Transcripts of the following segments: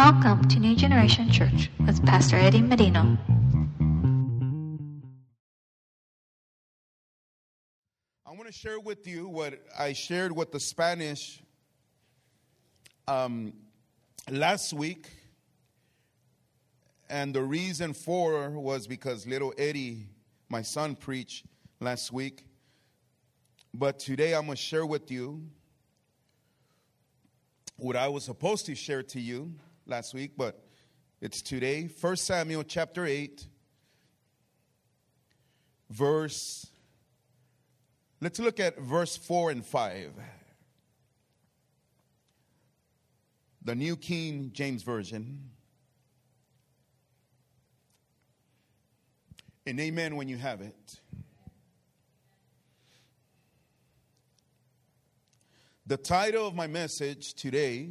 Welcome to New Generation Church with Pastor Eddie Medino. I want to share with you what I shared with the Spanish last week. And the reason for was because little Eddie, my son, preached last week. But today I'm going to share with you what I was supposed to share to you last week, but it's today. 1 Samuel chapter 8, let's look at verse 4 and 5. The New King James Version. And amen when you have it. The title of my message today,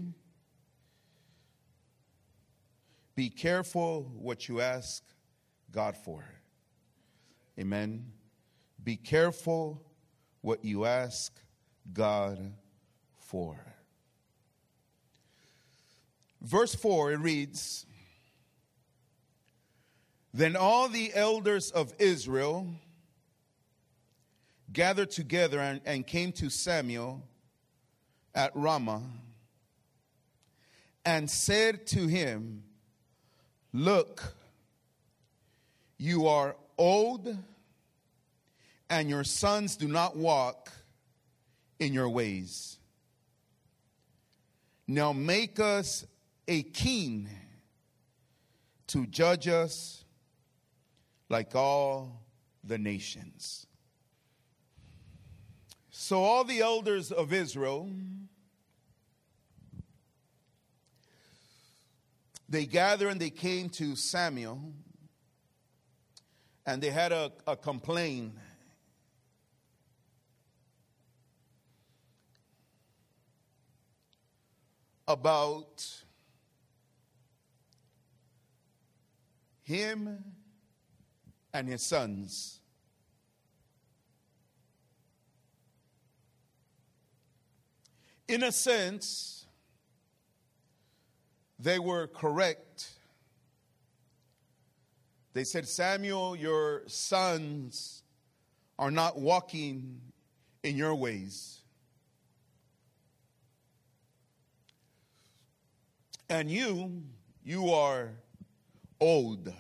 Be Careful What You Ask God For. Amen. Be careful what you ask God for. Verse 4, it reads, Then all the elders of Israel gathered together and came to Samuel at Ramah and said to him, Look, you are old, and your sons do not walk in your ways. Now make us a king to judge us like all the nations. So all the elders of Israel, they gathered and they came to Samuel, and they had a complaint about him and his sons. In a sense, they were correct. They said, Samuel, your sons are not walking in your ways. And you are old.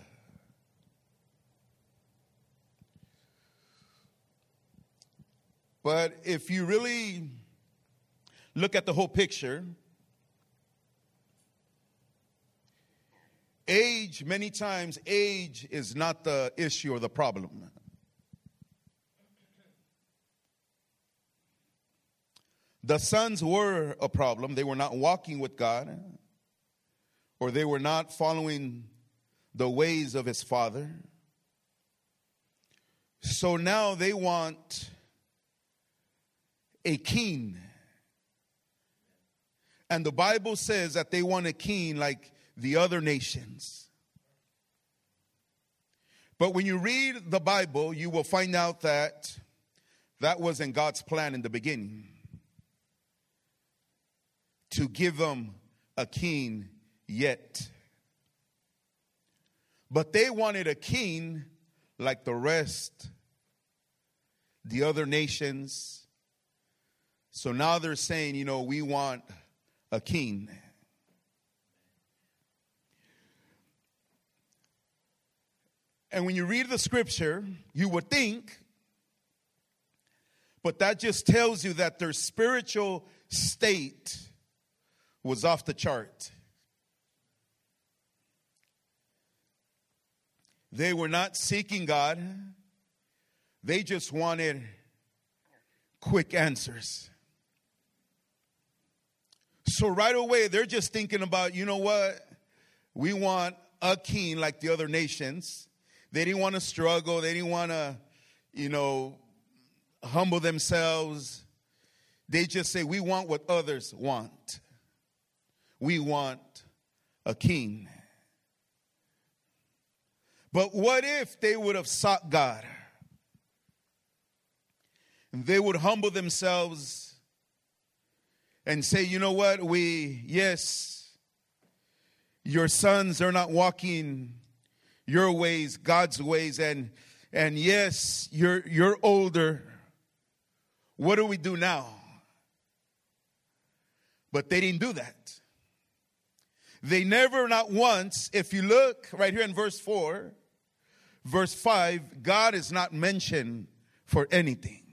But if you really look at the whole picture, many times age is not the issue or the problem. The sons were a problem. They were not walking with God, or they were not following the ways of his father. So now they want a king. And the Bible says that they want a king like the other nations. But when you read the Bible, you will find out that that wasn't God's plan in the beginning, to give them a king yet. But they wanted a king like the rest, the other nations. So now they're saying, we want a king. And when you read the scripture, you would think, but that just tells you that their spiritual state was off the chart. They were not seeking God. They just wanted quick answers. So right away, they're just thinking about, you know what? We want a king like the other nations. They didn't want to struggle. They didn't want to, humble themselves. They just say, we want what others want. We want a king. But what if they would have sought God? They would humble themselves and say, you know what, yes, your sons are not walking your ways, God's ways, and yes, you're older. What do we do now? But they didn't do that. They never, not once, if you look right here in verse 4, verse 5, God is not mentioned for anything.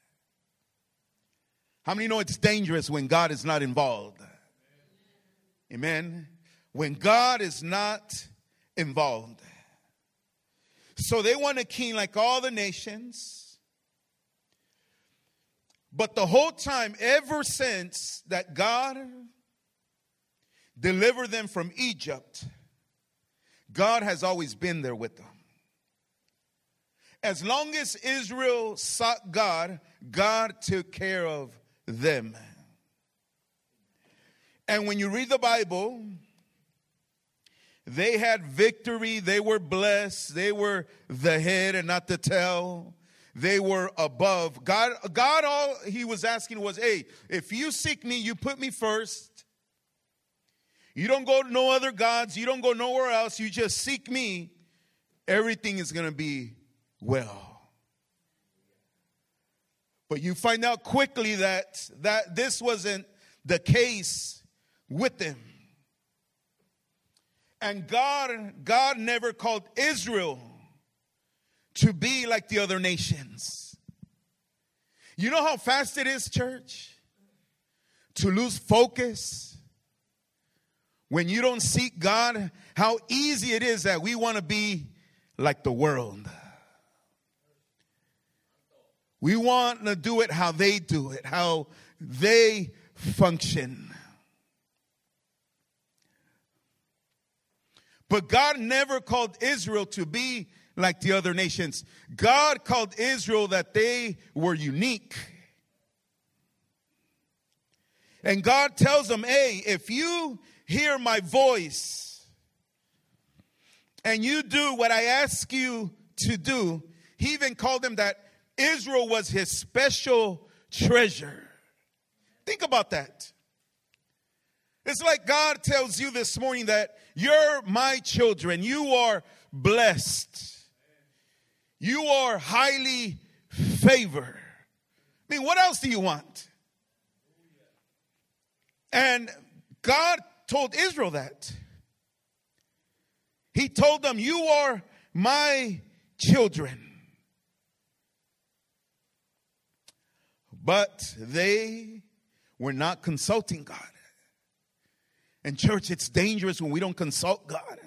How many know it's dangerous when God is not involved? Amen. When God is not involved. So they want a king like all the nations. But the whole time, ever since that God delivered them from Egypt, God has always been there with them. As long as Israel sought God, God took care of them. And when you read the Bible, they had victory. They were blessed. They were the head and not the tail. They were above. God, all he was asking was, hey, if you seek me, you put me first. You don't go to no other gods. You don't go nowhere else. You just seek me. Everything is going to be well. But you find out quickly that this wasn't the case with them. And God never called Israel to be like the other nations. You know how fast it is, church, to lose focus when you don't seek God? How easy it is that we want to be like the world. We want to do it how they do it, how they function. But God never called Israel to be like the other nations. God called Israel that they were unique. And God tells them, hey, if you hear my voice and you do what I ask you to do, he even called them that Israel was his special treasure. Think about that. It's like God tells you this morning that you're my children. You are blessed. You are highly favored. I mean, what else do you want? And God told Israel that. He told them, you are my children. But they were not consulting God. And church, it's dangerous when we don't consult God.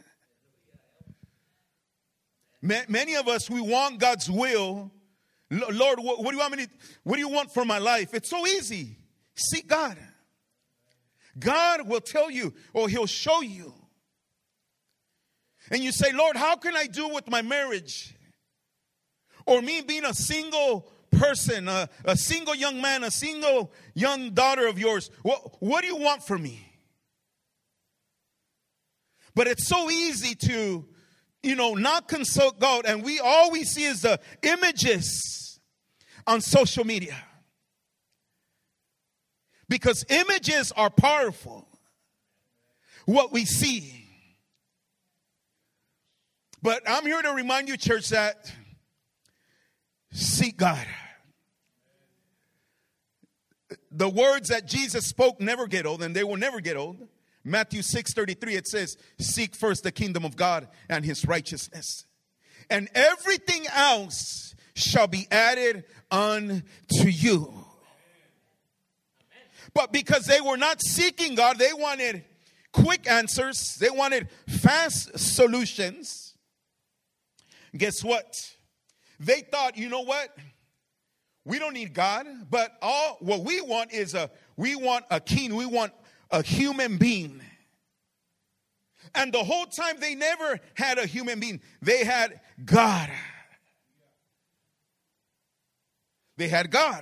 Many of us, we want God's will. Lord, what do you want me to, what do you want for my life? It's so easy. Seek God. God will tell you, or he'll show you. And you say, Lord, how can I do with my marriage? Or me being a single person, a single young man, a single young daughter of yours. What do you want from me? But it's so easy to, not consult God. And all we see is the images on social media. Because images are powerful. What we see. But I'm here to remind you, church, that seek God. The words that Jesus spoke never get old, and they will never get old. Matthew 6:33, it says, seek first the kingdom of God and his righteousness, and everything else shall be added unto you. But because they were not seeking God, they wanted quick answers. They wanted fast solutions. Guess what? They thought, you know what? We don't need God, but what we want is we want a king. We want a human being. And the whole time they never had a human being. They had God. They had God.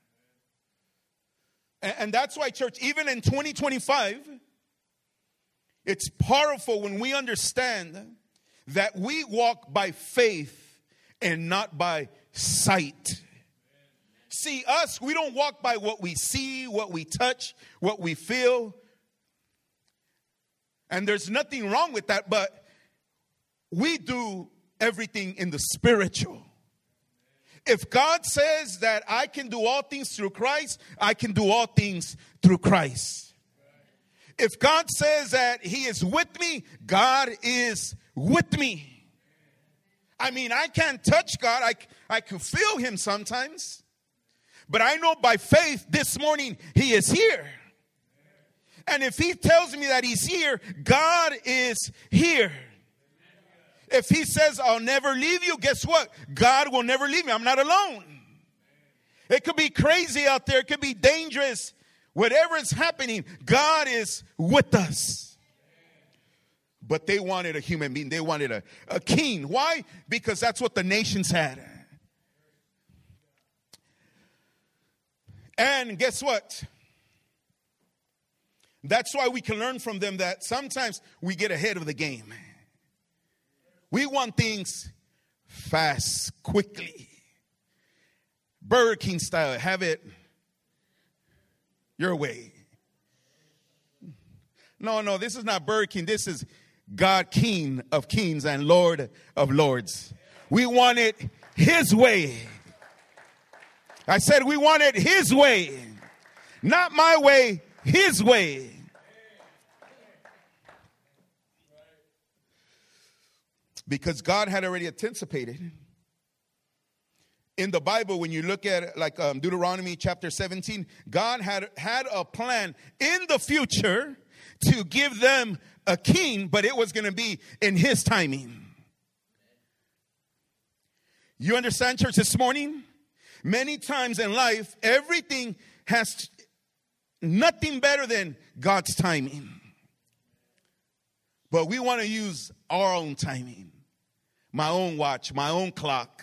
And that's why, church, even in 2025, it's powerful when we understand that we walk by faith and not by sight. See, us, we don't walk by what we see, what we touch, what we feel. And there's nothing wrong with that, but we do everything in the spiritual. If God says that I can do all things through Christ, I can do all things through Christ. If God says that He is with me, God is with me. I mean, I can't touch God. I can feel Him sometimes. But I know by faith this morning He is here. And if He tells me that He's here, God is here. If He says, I'll never leave you, guess what? God will never leave me. I'm not alone. It could be crazy out there. It could be dangerous. Whatever is happening, God is with us. But they wanted a human being. They wanted a king. Why? Because that's what the nations had. And guess what? That's why we can learn from them that sometimes we get ahead of the game. We want things fast, quickly. Burger King style, have it your way. No, this is not Burger King. This is God, King of kings and Lord of lords. We want it His way. I said we want it His way. Not my way, His way. Because God had already anticipated. In the Bible, when you look at it, like Deuteronomy chapter 17, God had a plan in the future to give them a king, but it was going to be in His timing. You understand, church, this morning? Many times in life, everything has nothing better than God's timing. But we want to use our own timing. My own watch, my own clock.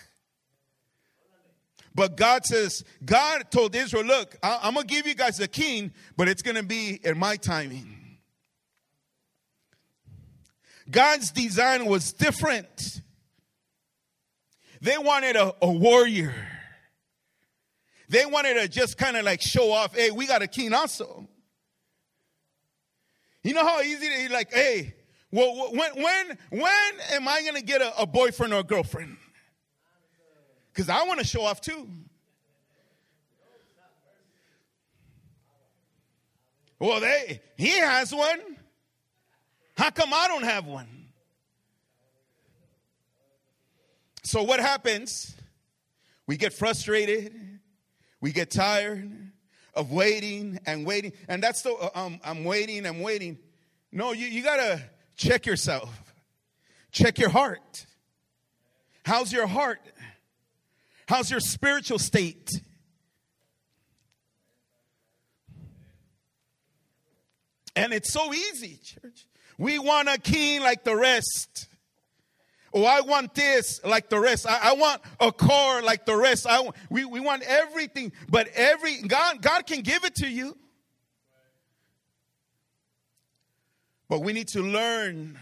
But God says, God told Israel, look, I'm going to give you guys a king, but it's going to be in my timing. God's design was different. They wanted a warrior. They wanted to just kind of like show off, hey, we got a king also. You know how easy it is, like, hey, well, when am I going to get a boyfriend or a girlfriend? Because I want to show off too. Well, he has one. How come I don't have one? So what happens? We get frustrated. We get tired of waiting and waiting. And that's the, I'm waiting. No, you got to check yourself. Check your heart. How's your heart? How's your spiritual state? And it's so easy, church. We want a king like the rest. Oh, I want this like the rest. I want a car like the rest. We want everything. But God can give it to you. But we need to learn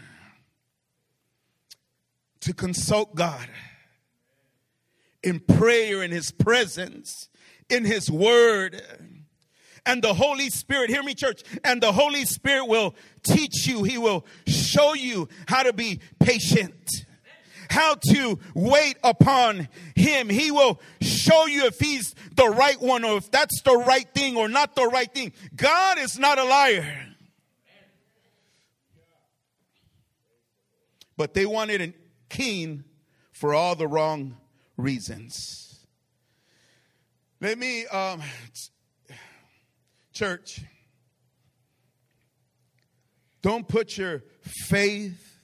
to consult God in prayer, in His presence, in His word. And the Holy Spirit, hear me, church, and the Holy Spirit will teach you. He will show you how to be patient, how to wait upon Him. He will show you if He's the right one or if that's the right thing or not the right thing. God is not a liar. But they wanted a king for all the wrong reasons. Let me, church, don't put your faith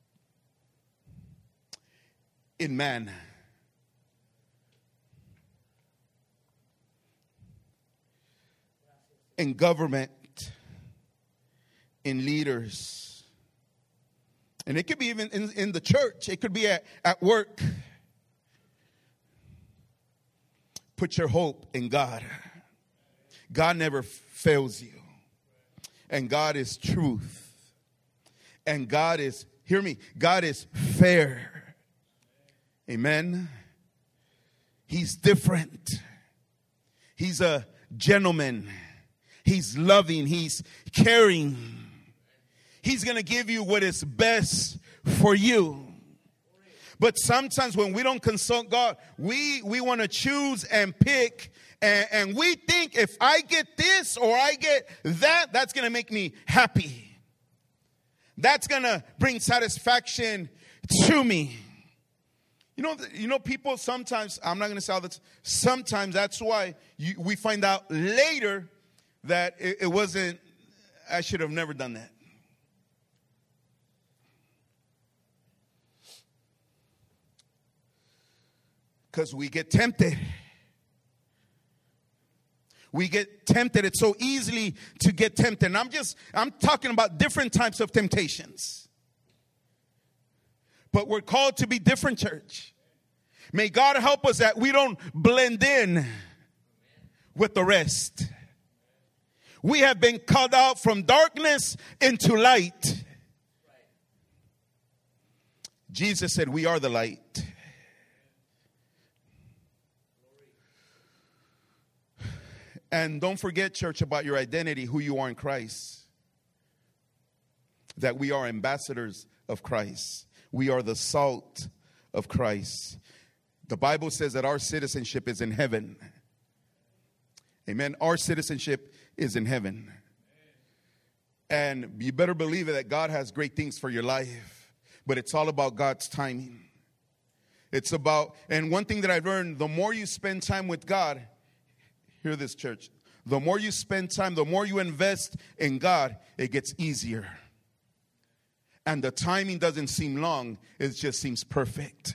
in man. In government, in leaders. And it could be even in the church. It could be at work. Put your hope in God. God never fails you. And God is truth. And God is, hear me, God is fair. Amen. He's different. He's a gentleman. He's loving. He's caring. He's going to give you what is best for you. But sometimes when we don't consult God, we want to choose and pick. And we think if I get this or I get that, that's going to make me happy. That's going to bring satisfaction to me. You know, people sometimes, I'm not going to say all this, sometimes that's why we find out later that it wasn't, I should have never done that. Because we get tempted. We get tempted. It's so easily to get tempted. And I'm talking about different types of temptations. But we're called to be different, church. May God help us that we don't blend in with the rest. We have been called out from darkness into light. Jesus said, we are the light. And don't forget, church, about your identity, who you are in Christ. That we are ambassadors of Christ. We are the salt of Christ. The Bible says that our citizenship is in heaven. Amen. Our citizenship is in heaven. And you better believe it that God has great things for your life. But it's all about God's timing. It's about, and one thing that I've learned, the more you spend time with God, hear this, church, the more you spend time, the more you invest in God, it gets easier. And the timing doesn't seem long, it just seems perfect.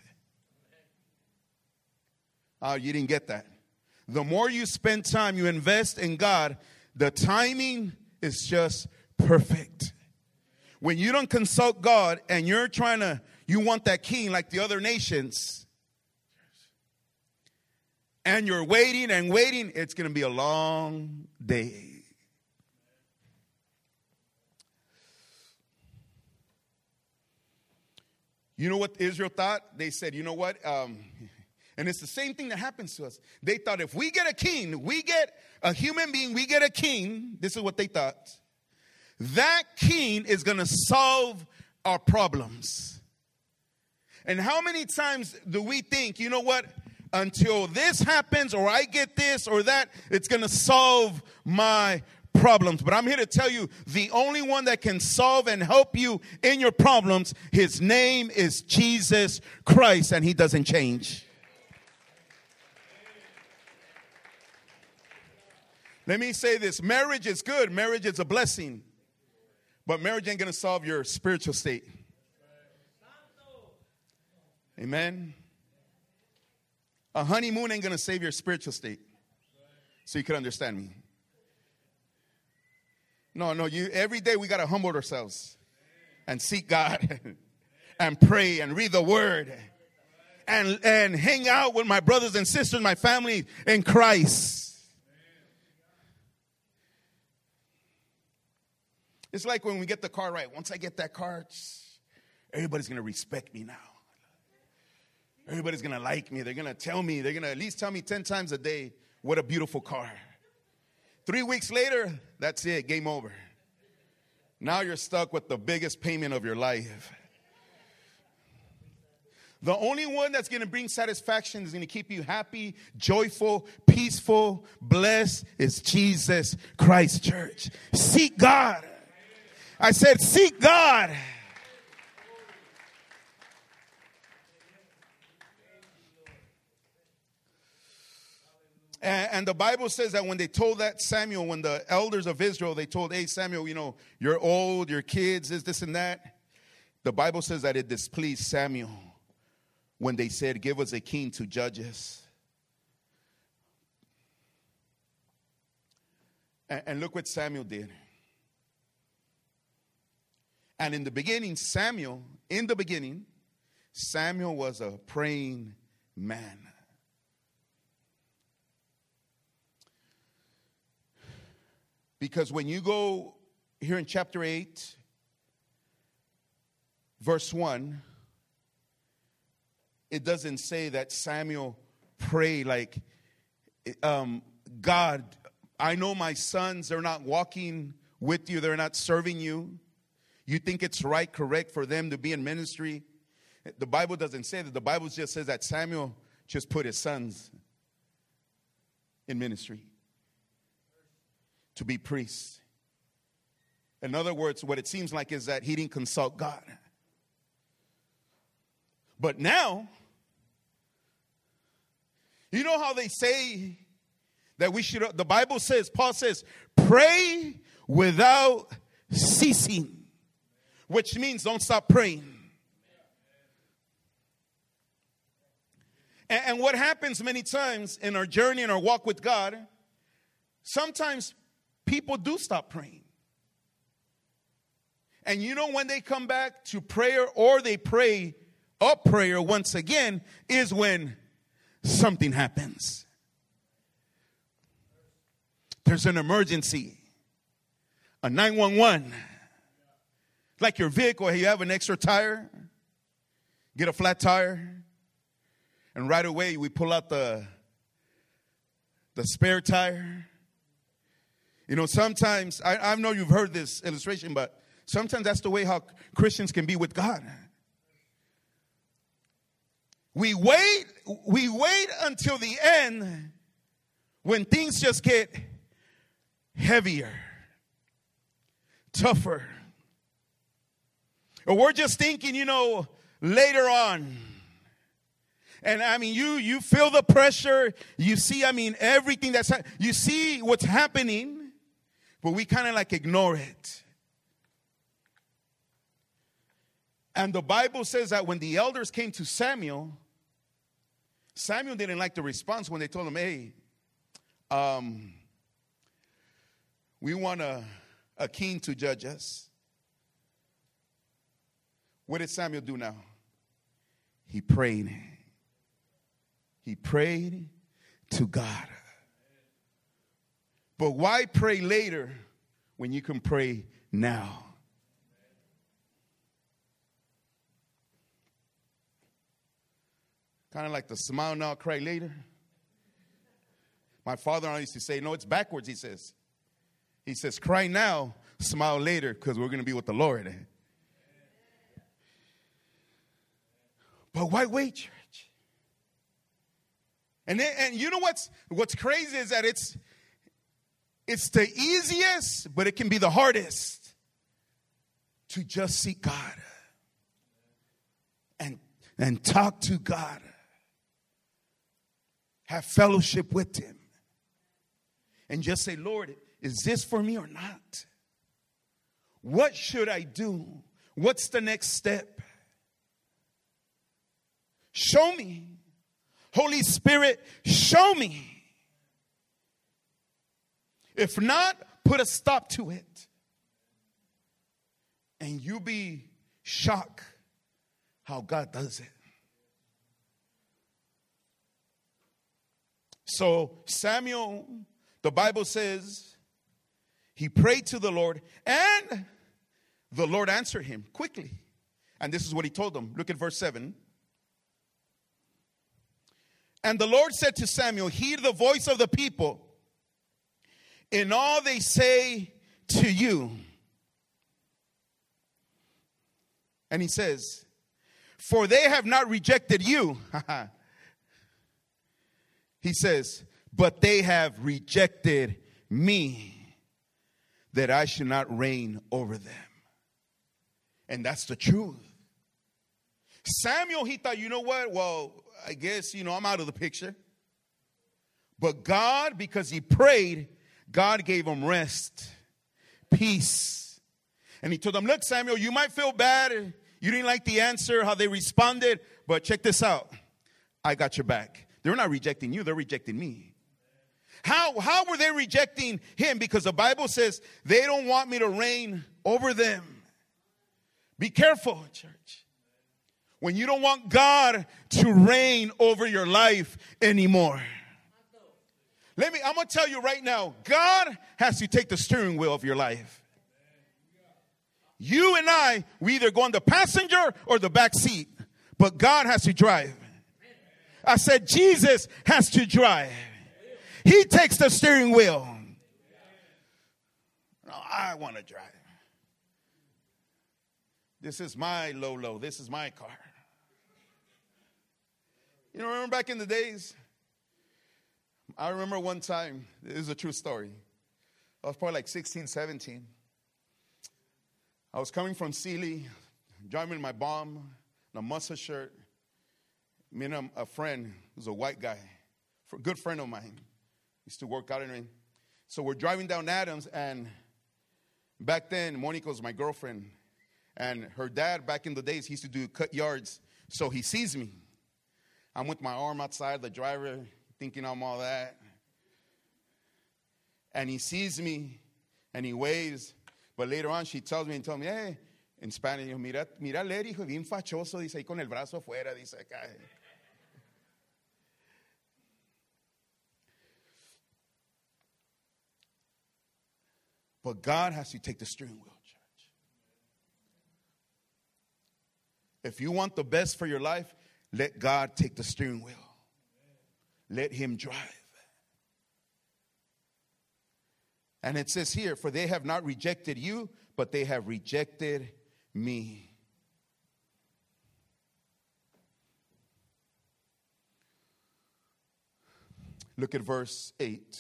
You didn't get that. The more you spend time, you invest in God, the timing is just perfect. When you don't consult God and you want that king like the other nations, and you're waiting and waiting, it's going to be a long day. You know what Israel thought? They said, you know what? And it's the same thing that happens to us. They thought if we get a king, we get a human being, we get a king. This is what they thought. That king is going to solve our problems. And how many times do we think, you know what? Until this happens or I get this or that, it's going to solve my problems. But I'm here to tell you, the only one that can solve and help you in your problems, his name is Jesus Christ, and he doesn't change. Let me say this. Marriage is good. Marriage is a blessing. But marriage ain't going to solve your spiritual state. Amen. A honeymoon ain't going to save your spiritual state. So you can understand me. No, every day we got to humble ourselves and seek God and pray and read the word and hang out with my brothers and sisters, my family in Christ. It's like when we get the car right. Once I get that car, everybody's going to respect me now. Everybody's going to like me. They're going to tell me. They're going to at least tell me 10 times a day what a beautiful car. 3 weeks later, that's it. Game over. Now you're stuck with the biggest payment of your life. The only one that's going to bring satisfaction, is going to keep you happy, joyful, peaceful, blessed is Jesus Christ, church. Seek God. I said, seek God. And the Bible says that when they told that Samuel, when the elders of Israel, they told, hey, Samuel, you're old, your kids, this and that. The Bible says that it displeased Samuel when they said, give us a king to judge us. And look what Samuel did. And in the beginning, Samuel was a praying man. Because when you go here in chapter 8, verse 1, it doesn't say that Samuel prayed like, God, I know my sons, they're not walking with you, they're not serving you. You think it's right, correct for them to be in ministry? The Bible doesn't say that. The Bible just says that Samuel just put his sons in ministry to be priests. In other words, what it seems like is that he didn't consult God. But now, you know how they say that we should, the Bible says, Paul says, pray without ceasing, which means don't stop praying. And what happens many times in our journey, in our walk with God, sometimes people do stop praying. And you know when they come back to prayer or they pray a prayer once again is when something happens. There's an emergency. A 911. Like your vehicle, you have an extra tire. Get a flat tire. And right away we pull out the spare tire. You know, sometimes, I know you've heard this illustration, but sometimes that's the way how Christians can be with God. We wait until the end when things just get heavier, tougher. Or we're just thinking, you know, later on. And I mean, you feel the pressure. You see, I mean, everything you see what's happening, but we kind of like ignore it. And the Bible says that when the elders came to Samuel, Samuel didn't like the response when they told him, hey, we want a king to judge us. What did Samuel do now? He prayed. He prayed to God. But why pray later when you can pray now? Kind of like the smile now, cry later. My father used to say, no, it's backwards, he says. He says, cry now, smile later, because we're going to be with the Lord. But why wait, church? And you know what's crazy is that it's the easiest, but it can be the hardest to just seek God and talk to God. Have fellowship with him. And just say, Lord, is this for me or not? What should I do? What's the next step? Show me. Holy Spirit, show me. If not, put a stop to it. And you'll be shocked how God does it. So Samuel, the Bible says, he prayed to the Lord and the Lord answered him quickly. And this is what he told him. Look at verse 7. And the Lord said to Samuel, hear the voice of the people in all they say to you. And he says, for they have not rejected you. He says, but they have rejected me, that I should not reign over them. And that's the truth. Samuel, he thought, you know what? Well, I guess, I'm out of the picture. But God, because he prayed, God gave him rest, peace. And he told him, look, Samuel, you might feel bad. You didn't like the answer, how they responded. But check this out. I got your back. They're not rejecting you. They're rejecting me. How were they rejecting him? Because the Bible says they don't want me to reign over them. Be careful, church. When you don't want God to reign over your life anymore. I'm going to tell you right now, God has to take the steering wheel of your life. You and I, we either go on the passenger or the back seat. But God has to drive. I said Jesus has to drive. He takes the steering wheel. No, I want to drive. This is my Lolo. This is my car. You know, remember back in the days? I remember one time, this is a true story. I was probably like 16, 17. I was coming from Sealy, driving my bomb, a muscle shirt. Me and a friend who's a white guy, a good friend of mine, used to work out in me. So we're driving down Adams, and back then, Monica was my girlfriend. And her dad, back in the days, he used to do cut yards. So he sees me. I'm with my arm outside the driver, thinking I'm all that. And he sees me, and he waves. But later on, she tells me, hey, in Spanish, mira, Ler, hijo, bien fachoso, dice, ahí con el brazo afuera, dice acá. But God has to take the steering wheel. If you want the best for your life, let God take the steering wheel. Let him drive. And it says here, for they have not rejected you, but they have rejected me. Look at verse 8.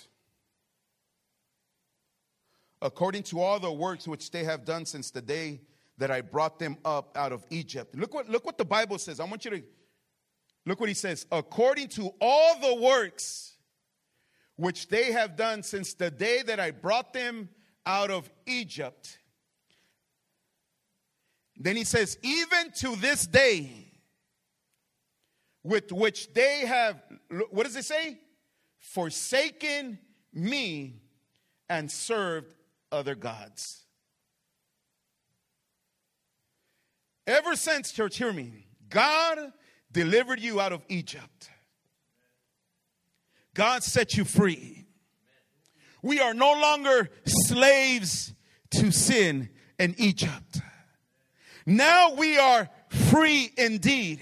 According to all the works which they have done since the day that I brought them up out of Egypt. Look what the Bible says. I want you to look what he says. According to all the works which they have done since the day that I brought them out of Egypt. Then he says, even to this day, with which they have, what does it say? Forsaken me and served other gods. Ever since, church, hear me, God delivered you out of Egypt. God set you free. We are no longer slaves to sin in Egypt. Now we are free indeed.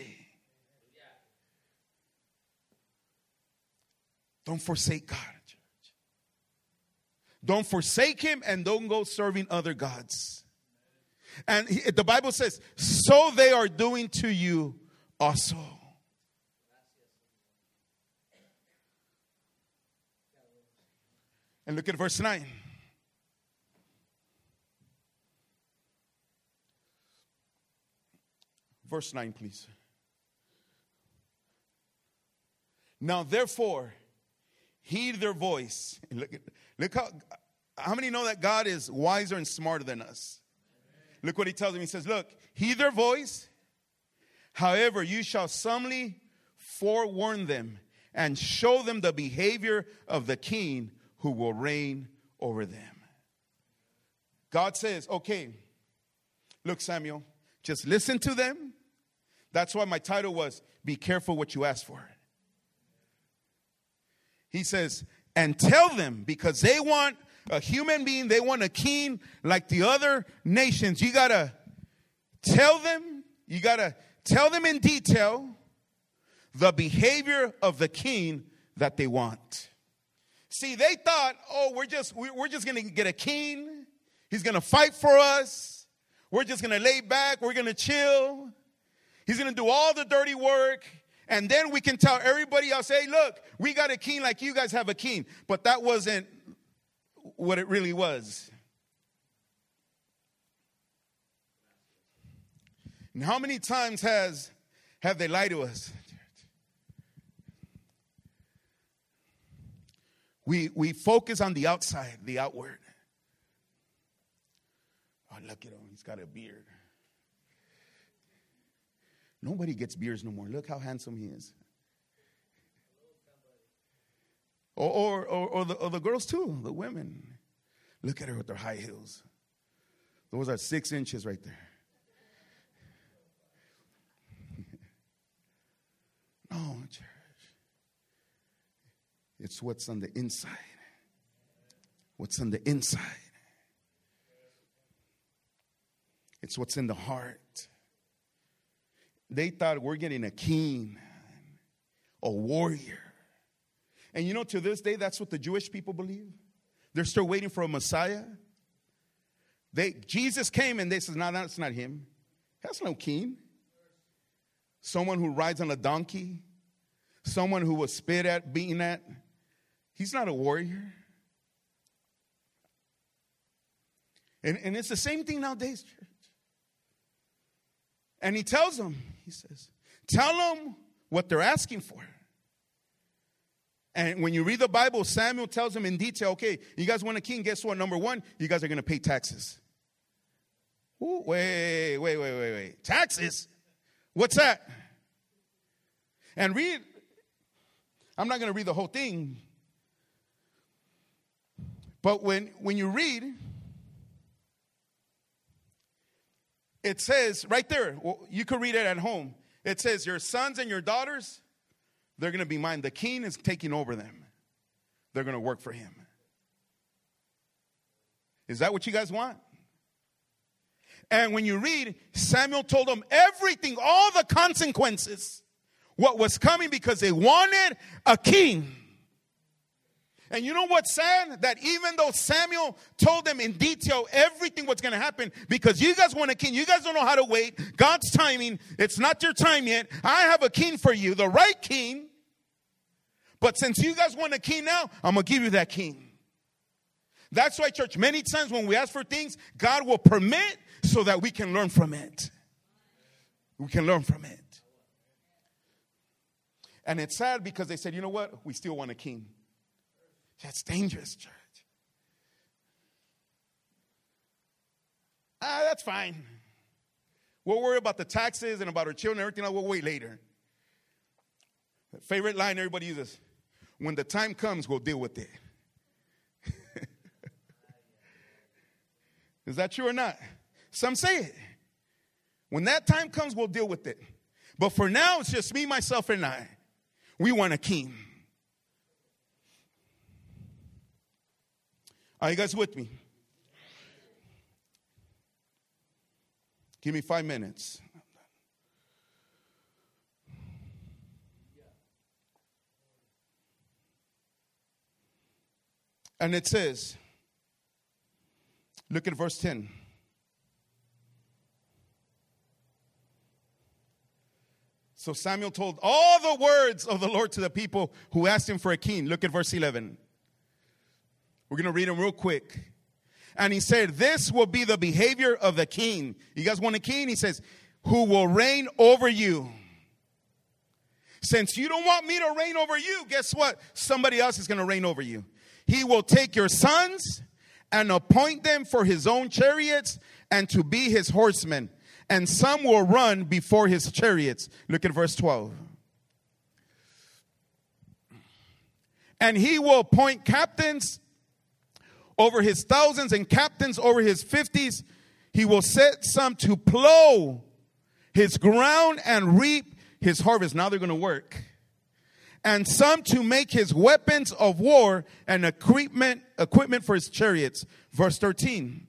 Don't forsake God, church. Don't forsake him and don't go serving other gods. And the Bible says, so they are doing to you also. And look at verse 9. Verse 9, please. Now, therefore, heed their voice. Look how many know that God is wiser and smarter than us? Look what he tells them. He says, look, heed their voice. However, you shall solemnly forewarn them and show them the behavior of the king who will reign over them. God says, okay, look, Samuel, just listen to them. That's why my title was, be careful what you ask for. He says, and tell them, because they want a human being, they want a king like the other nations. You got to tell them in detail the behavior of the king that they want. See, they thought, oh, we're just going to get a king. He's going to fight for us. We're just going to lay back. We're going to chill. He's going to do all the dirty work. And then we can tell everybody else, hey, look, we got a king like you guys have a king. But that wasn't what it really was. And how many times have they lied to us? We focus on the outside, the outward. Oh, look at him. He's got a beard. Nobody gets beards no more. Look how handsome he is. Or the girls too, the women. Look at her with their high heels. Those are 6 inches right there. No, church. It's what's on the inside. What's on the inside. It's what's in the heart. They thought we're getting a king, a warrior. And you know, to this day, that's what the Jewish people believe. They're still waiting for a Messiah. Jesus came and they said, no, that's not him. That's no king. Someone who rides on a donkey. Someone who was spit at, beaten at. He's not a warrior. And it's the same thing nowadays, church. And he tells them, he says, tell them what they're asking for. And when you read the Bible, Samuel tells them in detail, okay, you guys want a king? Guess what? Number one, you guys are going to pay taxes. Ooh, wait. Taxes? What's that? And read, I'm not going to read the whole thing. But when you read, it says right there, you can read it at home. It says your sons and your daughters, they're going to be mine. The king is taking over them. They're going to work for him. Is that what you guys want? And when you read, Samuel told them everything, all the consequences, what was coming because they wanted a king. And you know what's sad? That even though Samuel told them in detail everything what's going to happen, because you guys want a king, you guys don't know how to wait. God's timing, it's not your time yet. I have a king for you, the right king. But since you guys want a king now, I'm going to give you that king. That's why, church, many times when we ask for things, God will permit so that we can learn from it. We can learn from it. And it's sad because they said, you know what? We still want a king. That's dangerous, church. That's fine. We'll worry about the taxes and about our children and everything else. We'll wait later. Favorite line everybody uses. When the time comes, we'll deal with it. Is that true or not? Some say it. When that time comes, we'll deal with it. But for now, it's just me, myself, and I. We want a king. Are you guys with me? Give me 5 minutes. And it says, look at verse 10. So Samuel told all the words of the Lord to the people who asked him for a king. Look at verse 11. We're going to read them real quick. And he said, this will be the behavior of the king. You guys want a king? He says, who will reign over you. Since you don't want me to reign over you, guess what? Somebody else is going to reign over you. He will take your sons and appoint them for his own chariots and to be his horsemen. And some will run before his chariots. Look at verse 12. And he will appoint captains over his thousands and captains over his 50s. He will set some to plow his ground and reap his harvest. Now they're going to work. And some to make his weapons of war and equipment for his chariots. Verse 13.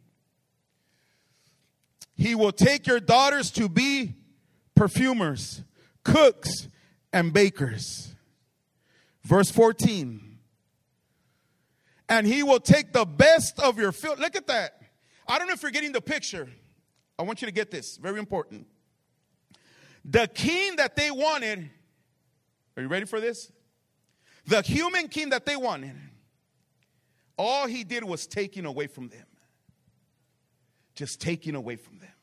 He will take your daughters to be perfumers, cooks, and bakers. Verse 14. And he will take the best of your field. Look at that. I don't know if you're getting the picture. I want you to get this. Very important. The king that they wanted. Are you ready for this? The human king that they wanted. All he did was taking away from them. Just taking away from them.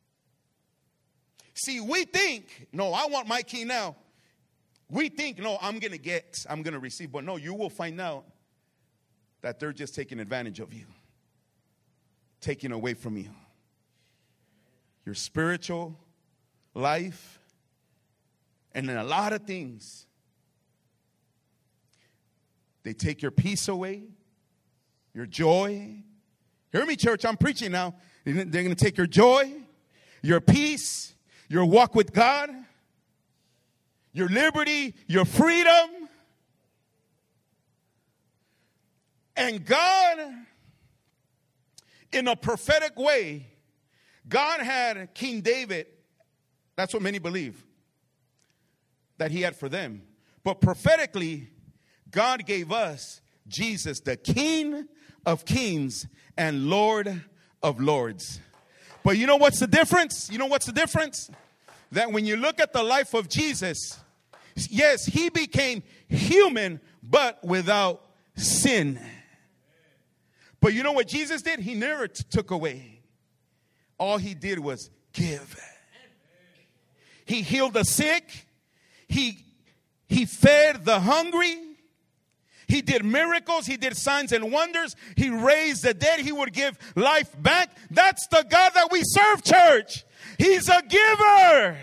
See, we think, no, I want my king now. We think, no, I'm going to receive. But no, you will find out that they're just taking advantage of you. Taking away from you. Your spiritual life. And then a lot of things. They take your peace away. Your joy. Hear me, church, I'm preaching now. They're going to take your joy, your peace, your walk with God, your liberty, your freedom. And God, in a prophetic way, God had King David. That's what many believe that he had for them. But prophetically, God gave us Jesus, the King of Kings and Lord of Lords. But you know what's the difference? You know what's the difference? That when you look at the life of Jesus, yes, he became human, but without sin. But you know what Jesus did? He never took away. All he did was give. He healed the sick. He fed the hungry. He did miracles. He did signs and wonders. He raised the dead. He would give life back. That's the God that we serve, church. He's a giver.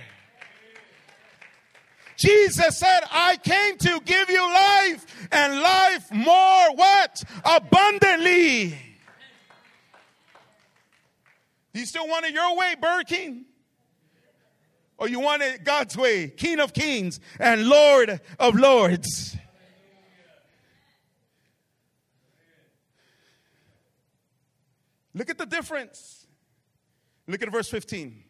Jesus said, I came to give you life and life more what? Abundantly. Do you still want it your way, Burger King? Or you want it God's way, King of Kings and Lord of Lords? Look at the difference. Look at verse 15.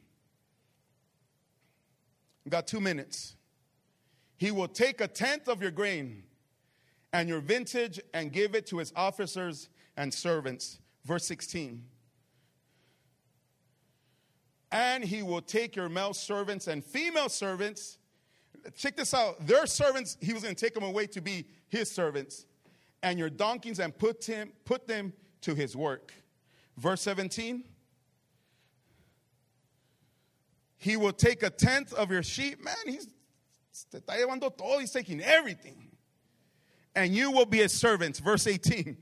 We got 2 minutes. He will take a tenth of your grain and your vintage and give it to his officers and servants. Verse 16. And he will take your male servants and female servants. Check this out. Their servants, he was going to take them away to be his servants. And your donkeys and put them to his work. Verse 17. He will take a tenth of your sheep. Man, he's taking everything. And you will be his servants. Verse 18.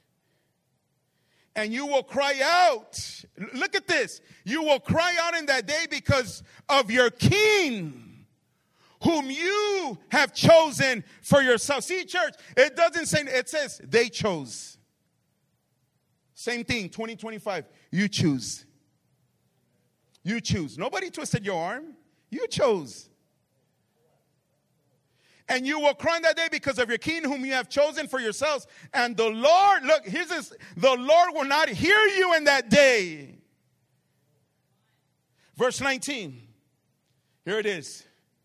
And you will cry out. Look at this. You will cry out in that day because of your king, whom you have chosen for yourself. See, church, it doesn't say, it says they chose. Same thing, 2025. You choose. You choose. Nobody twisted your arm. You chose. And you will cry in that day because of your king whom you have chosen for yourselves. And the Lord, look, here's this. The Lord will not hear you in that day. Verse 19. Here it is.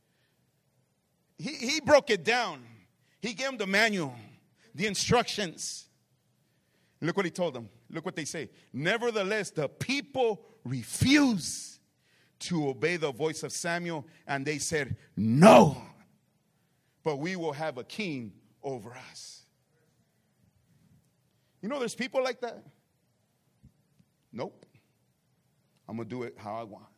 He broke it down. He gave them the manual, the instructions. Look what he told them. Look what they say. Nevertheless, the people refused to obey the voice of Samuel. And they said, no. But we will have a king over us. You know there's people like that? Nope. I'm going to do it how I want.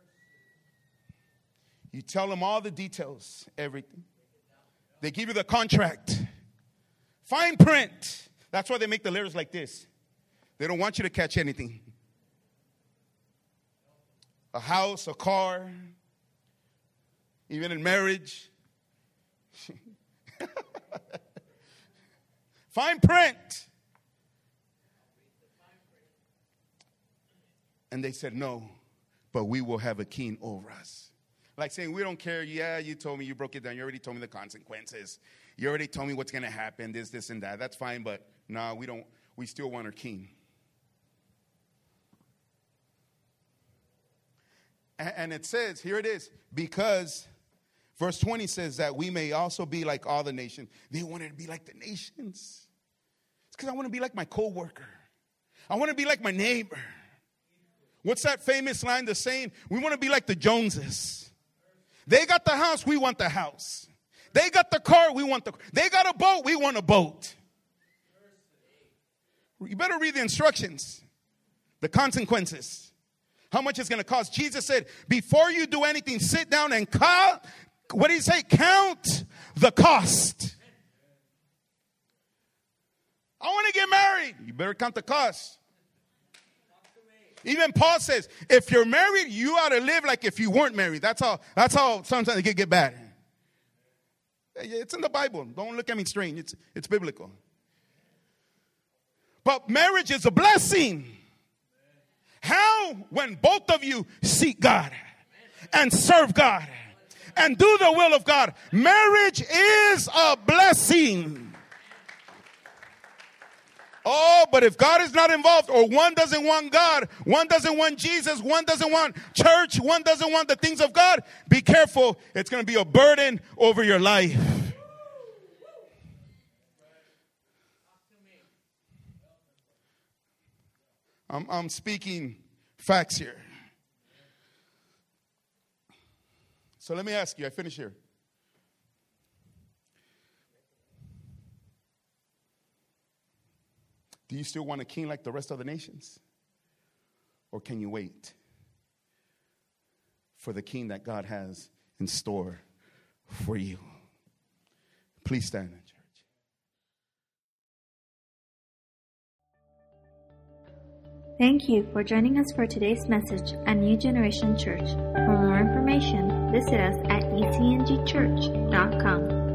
You tell them all the details, everything. They give you the contract. Fine print. That's why they make the letters like this. They don't want you to catch anything. A house, a car, even in marriage. Fine print. And they said, no, but we will have a king over us. Like saying, we don't care. Yeah, you told me, you broke it down. You already told me the consequences. You already told me what's going to happen, this, and that. That's fine, but no, we don't. We still want our king. And it says, here it is, because verse 20 says that we may also be like all the nations. They wanted to be like the nations. It's because I want to be like my coworker. I want to be like my neighbor. What's that famous line, the saying? We want to be like the Joneses. They got the house, we want the house. They got the car, we want the car. They got a boat, we want a boat. You better read the instructions, the consequences. How much it's going to cost. Jesus said, before you do anything, sit down and count. What did he say? Count the cost. I want to get married. You better count the cost. Even Paul says, if you're married, you ought to live like if you weren't married. That's how sometimes it can get bad. It's in the Bible. Don't look at me strange. It's biblical. But marriage is a blessing. How? When both of you seek God and serve God and do the will of God. Marriage is a blessing. Oh, but if God is not involved, or one doesn't want God, one doesn't want Jesus, one doesn't want church, one doesn't want the things of God, be careful. It's going to be a burden over your life. I'm speaking facts here. So let me ask you, I finish here. Do you still want a king like the rest of the nations? Or can you wait for the king that God has in store for you? Please stand, church. Thank you for joining us for today's message at New Generation Church. For more information, visit us at ecngchurch.com.